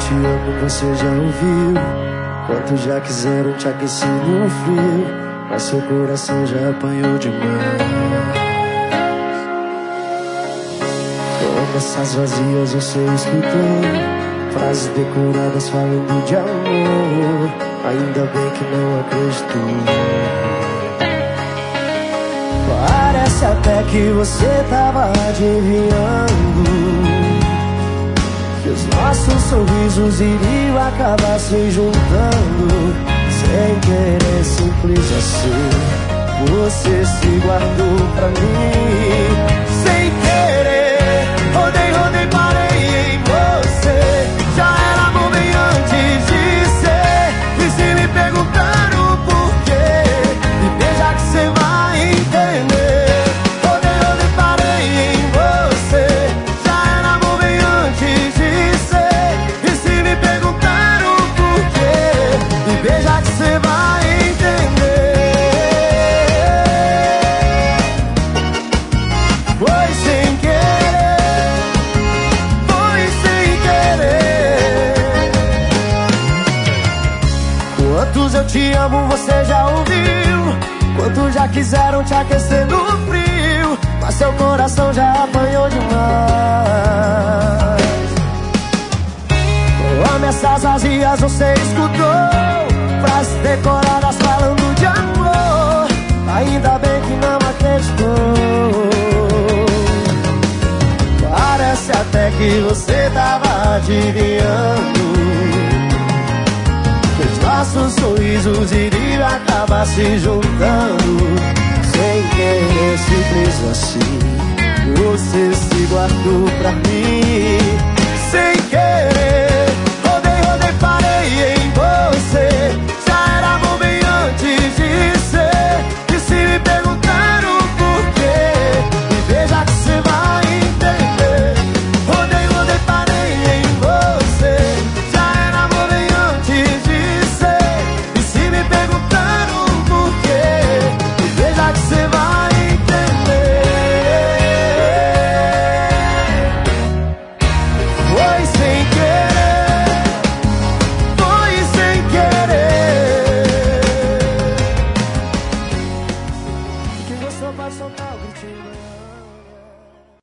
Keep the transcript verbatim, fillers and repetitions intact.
te amo, você já ouviu. Quantos já quiseram te aquecer no frio, mas seu coração já apanhou demais. Promessas vazias você escutou, frases decoradas falando de amor. Ainda bem que não acreditou. Parece até que você tava adivinhando que os nossos sorrisos iriam acabar se juntando. Sem querer, simples assim, você se guardou pra mim. Sem querer, rodei, rodei, parei em você. Já era amor bem antes de ser. E se me perguntaram o porquê, me beija que cê vai entender. Rodei, rodei, parei em você. Já era amor bem antes de ser. E se me perguntaram o porquê, me beija que cê vai entender. Foi sem querer, foi sem querer. Quantos eu te amo você já ouviu? Quantos já quiseram te aquecer no frio, mas seu coração já apanhou demais. Promessas vazias você escutou, frases decoradas falando de amor. Ainda bem que não acreditou. Parece até que você tava adivinhando que os nossos sorrisos iriam acabar se juntando. Sem querer, simples assim, você se guardou pra mim.